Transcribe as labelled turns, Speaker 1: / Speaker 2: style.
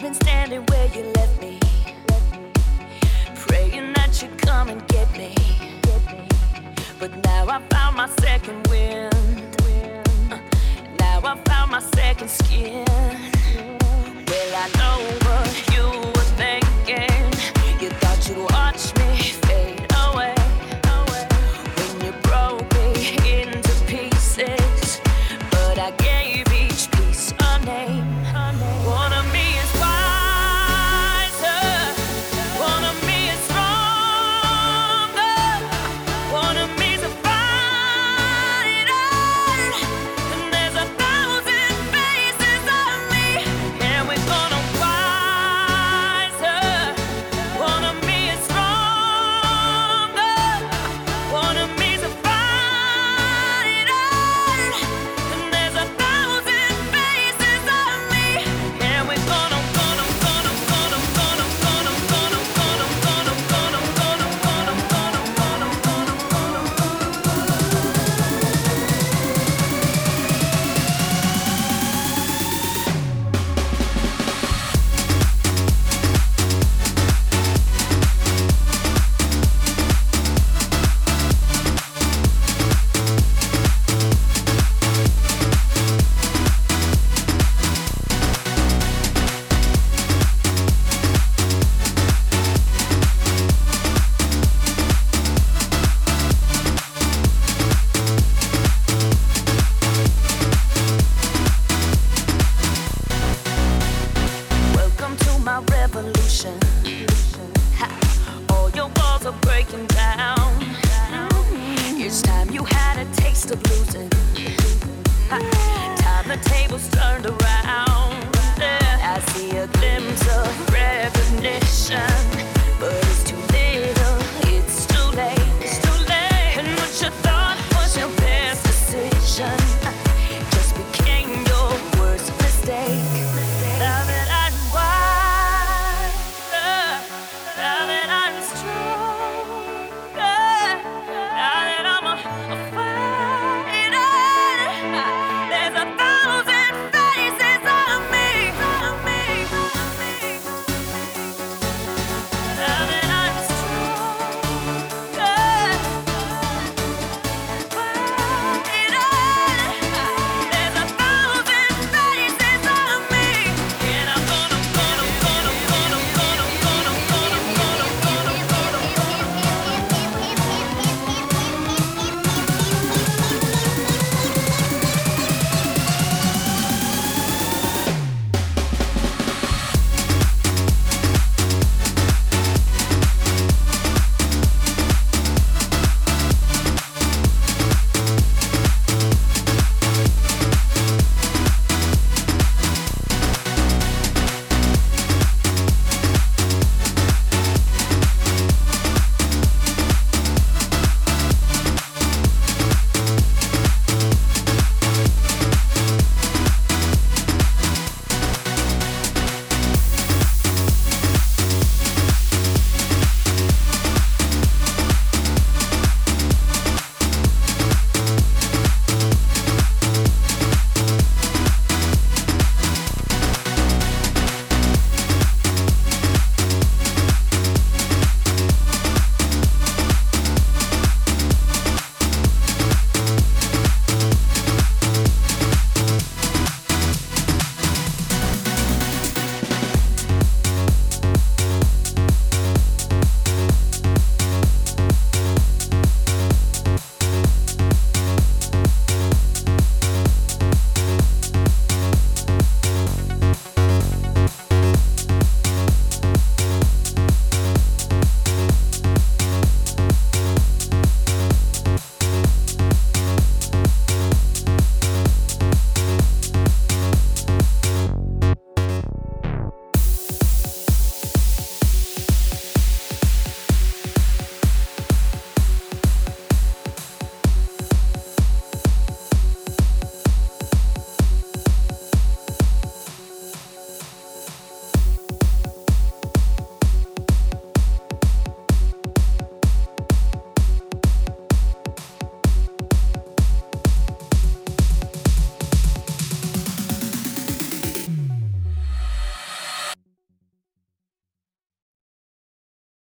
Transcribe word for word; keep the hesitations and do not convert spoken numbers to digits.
Speaker 1: been standing where you left me, praying that you come and get me. But now I found my second wind. Uh, now I found my second skin. Well, I know what you were thinking. You thought you'd watch me fade away when you broke me into pieces. But I gave each piece a name. One of me is wiser. One of me is stronger. One of me's a fighter. And there's a thousand faces of me, and we're gonna wiser. One of me is stronger. One of me's a fighter. And there's a thousand faces of me, and we're gonna, gonna, gonna, gonna, gonna, gonna, gonna, gonna, gonna, gonna, gonna, gonna, gonna, gonna, Welcome to my revolution. Ha. All your walls are breaking down. It's time you had a taste of losing. Ha. Time the tables turned around. I see a glimpse of recognition.